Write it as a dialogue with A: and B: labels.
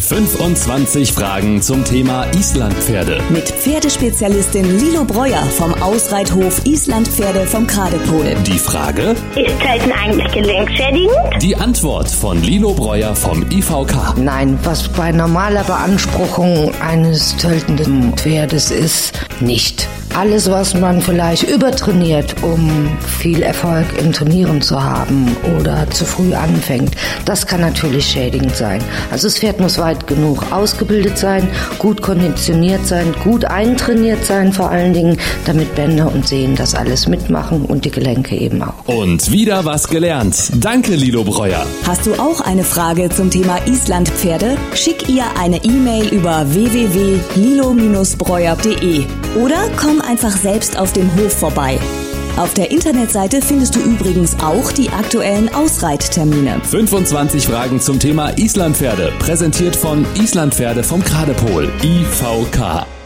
A: 25 Fragen zum Thema Islandpferde.
B: Mit Pferdespezialistin Lilo Breuer vom Ausreithof Islandpferde vom Kradepol.
A: Die Frage:
C: Ist Zelten eigentlich gelenkschädigend?
A: Die Antwort von Lilo Breuer vom IVK.
D: Nein, was bei normaler Beanspruchung eines töltenden Pferdes ist, nicht. Alles, was man vielleicht übertrainiert, um viel Erfolg in Turnieren zu haben oder zu früh anfängt, das kann natürlich schädigend sein. Also das Pferd muss weit genug ausgebildet sein, gut konditioniert sein, gut eintrainiert sein vor allen Dingen, damit Bänder und Sehnen das alles mitmachen und die Gelenke eben auch.
A: Und wieder was gelernt. Danke, Lilo Breuer.
B: Hast du auch eine Frage zum Thema Islandpferde? Schick ihr eine E-Mail über www.lilo-breuer.de oder komm einfach selbst auf dem Hof vorbei. Auf der Internetseite findest du übrigens auch die aktuellen Ausreittermine.
A: 25 Fragen zum Thema Islandpferde, präsentiert von Islandpferde vom Kradepol, IVK.